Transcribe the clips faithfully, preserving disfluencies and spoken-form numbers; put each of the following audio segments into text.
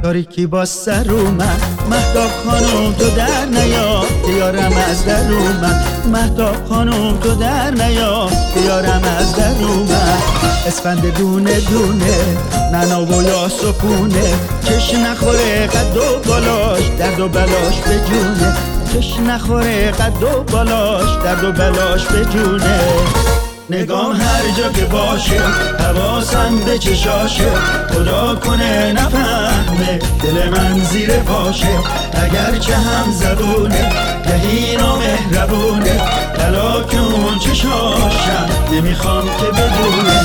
تاریکی با سر اومد، مهتاب خانم تو در نیا بیارم از در اومد، مهتاب خانم تو در نیا بیارم از در اومد. اسفند دونه دونه ننا و یاس و پونه، کش نخوره قد و بالاش درد و بلاش به جونه، کش نخوره قد و بالاش درد و بلاش به جونه. نگام هر جا که باشه حواسم به چشاشه، خدا کنه نفهمه دل من زیر پاشه. اگرچه هم زبونه یهی نامهربونه، هلاک اون چشاشم نمیخوام که بدونه.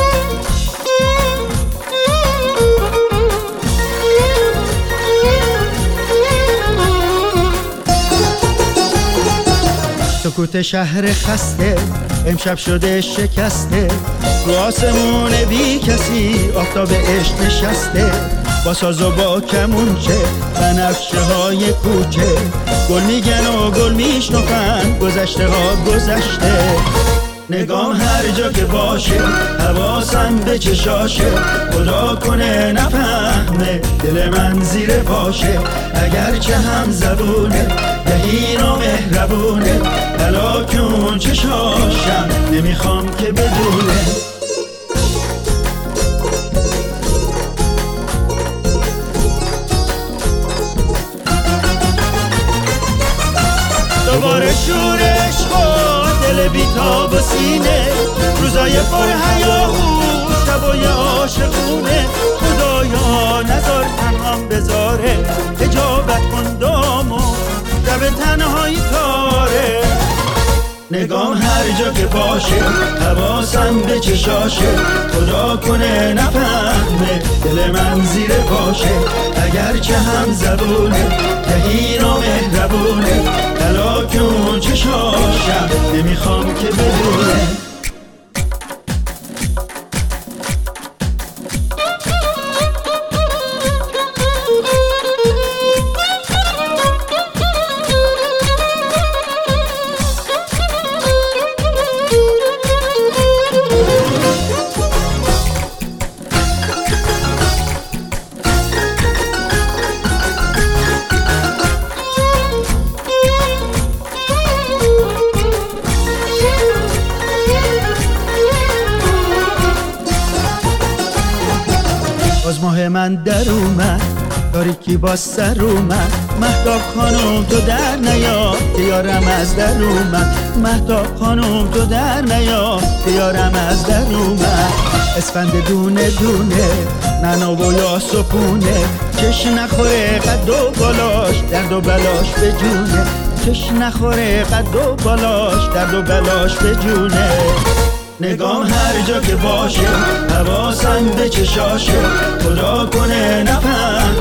سکوت شهر خسته امشب شده شکسته، رو آسمون بی کسی آفتاب عشق نشسته. با ساز و با کمونچه بنفشه های کوچه، گل میگن و گل میشنفن گذشته ها گذشته. نگام هر جا که باشه حواسم به چشاشه، خدا کنه نفهمه دل من زیر پاشه. اگرچه هم زبونه یهی نامهربونه، هلاک اون چشاشم نمیخوام که بدونه. دوباره شورش خود دل بیتاب و سینه، روزای پر هیاهو شبای عاشقونه. خدایا نذار تنهام بذاره، اجابت کن دامو شب تنهایی تاره. نگام هر جا که باشه حواسم به چشاشه، خدا کنه نفهمه دل من زیر پاشه. اگرچه هم زبونه یهی نامهربونه، هلاک اون چشاشم نمیخوام که بدونه. باز ماه من در اومد، تاریکی با سر اومد، مهتاب خانم تو در نیا بیارم از در اومد، مهتاب خانم تو در نیا بیارم از در اومد. اسفند دونه دونه ننا و یاس و پونه، کش نخوره قد و بالاش درد و بلاش به جونه، کش نخوره قد و بالاش درد و بلاش به جونه. نگام هر جا که باشه حواسم به چشاشه، خدا کنه نفهم